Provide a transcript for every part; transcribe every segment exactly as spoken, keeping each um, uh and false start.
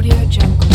Audio Jungle.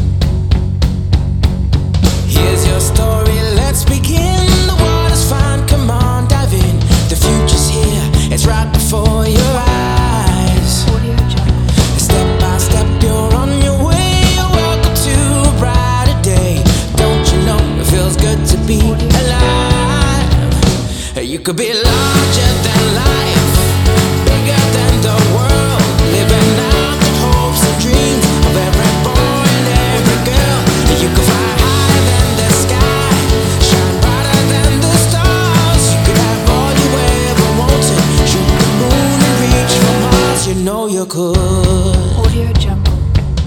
Here's your story, let's begin. The water's fine, come on, dive in. The future's here, it's right before your eyes. Audio Jungle. Step by step, you're on your way. Welcome to a brighter day. Don't you know it feels good to be alive? You could be larger than life, bigger than the world, living out the hopes and dreams of every boy and every girl. You could fly higher than the sky, shine brighter than the stars. You could have all you ever wanted, shoot the moon and reach for Mars. You know you could. Audio Jungle.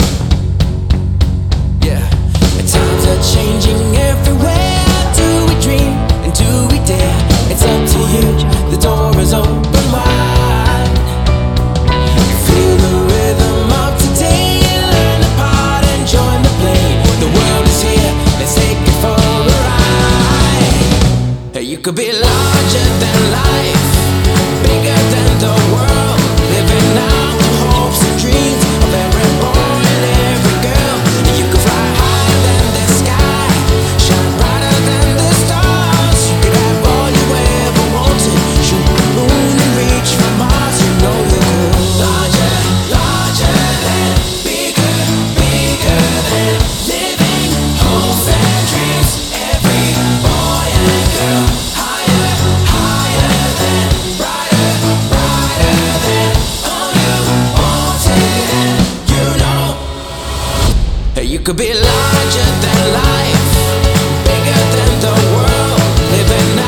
Yeah, and times are changing everywhere. Do we dream and do we dare? It's up to you, the door is open wide. Feel the rhythm of today, learn the part and join the play. The world is here, let's take it for a ride. You could be larger than life, bigger than the world, living out the hopes and dreams of every boy and every girl. You could fly higher than the sky, shine brighter than the stars. You could have all you ever wanted, shoot the moon and reach for Mars. You know you could. Larger, larger than, bigger, bigger than, living hopes and dreams. Every boy and girl, higher, higher than, brighter, brighter than, all you wanted. And you know you could be larger than life, bigger than the world, living